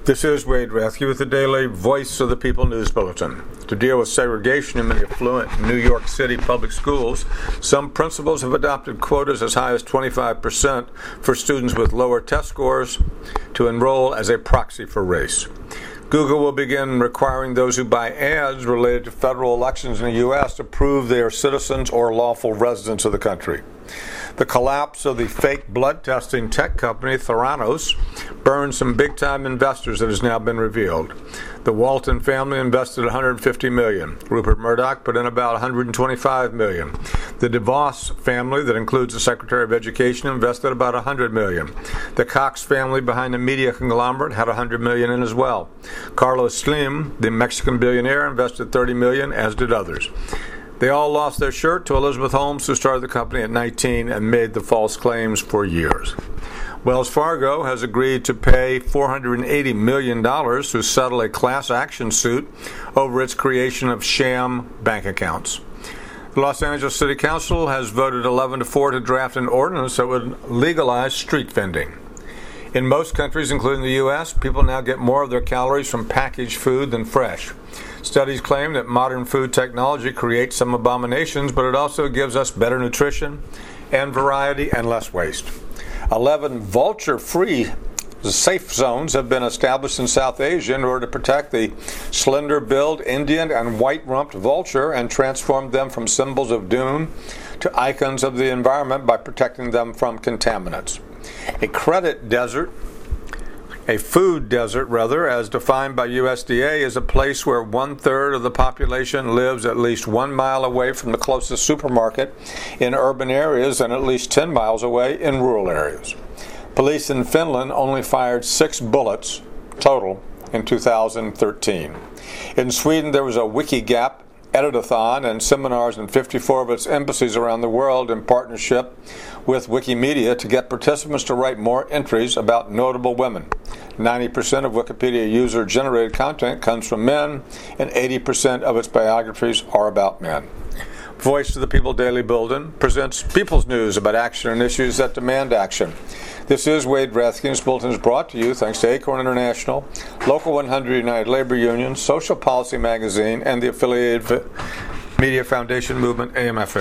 This is Wade Rathke with the daily Voice of the People News Bulletin. To deal with segregation in many affluent New York City public schools, some principals have adopted quotas as high as 25% for students with lower test scores to enroll as a proxy for race. Google will begin requiring those who buy ads related to federal elections in the U.S. to prove they are citizens or lawful residents of the country. The collapse of the fake blood testing tech company Theranos burned some big-time investors that has now been revealed. The Walton family invested $150 million. Rupert Murdoch put in about $125 million. The DeVos family, that includes the Secretary of Education, invested about $100 million. The Cox family behind the media conglomerate had $100 million in as well. Carlos Slim, the Mexican billionaire, invested $30 million, as did others. They all lost their shirt to Elizabeth Holmes, who started the company at 19 and made the false claims for years. Wells Fargo has agreed to pay $480 million to settle a class action suit over its creation of sham bank accounts. The Los Angeles City Council has voted 11-4 to draft an ordinance that would legalize street vending. In most countries, including the U.S., people now get more of their calories from packaged food than fresh. Studies claim that modern food technology creates some abominations, but it also gives us better nutrition and variety and less waste. 11 vulture-free safe zones have been established in South Asia in order to protect the slender-billed Indian and white-rumped vulture and transform them from symbols of doom to icons of the environment by protecting them from contaminants. A food desert, as defined by USDA, is a place where 1/3 of the population lives at least 1 mile away from the closest supermarket in urban areas and at least 10 miles away in rural areas. Police in Finland only fired 6 bullets total in 2013. In Sweden, there was a Wikigap edit-a-thon and seminars in 54 of its embassies around the world in partnership with Wikimedia to get participants to write more entries about notable women. 90% of Wikipedia user-generated content comes from men, and 80% of its biographies are about men. Voice of the People Daily Bulletin presents people's news about action and issues that demand action. This is Wade Rathke. This bulletin is brought to you thanks to Acorn International, Local 100 United Labor Union, Social Policy Magazine, and the affiliated Media Foundation Movement, AMFM.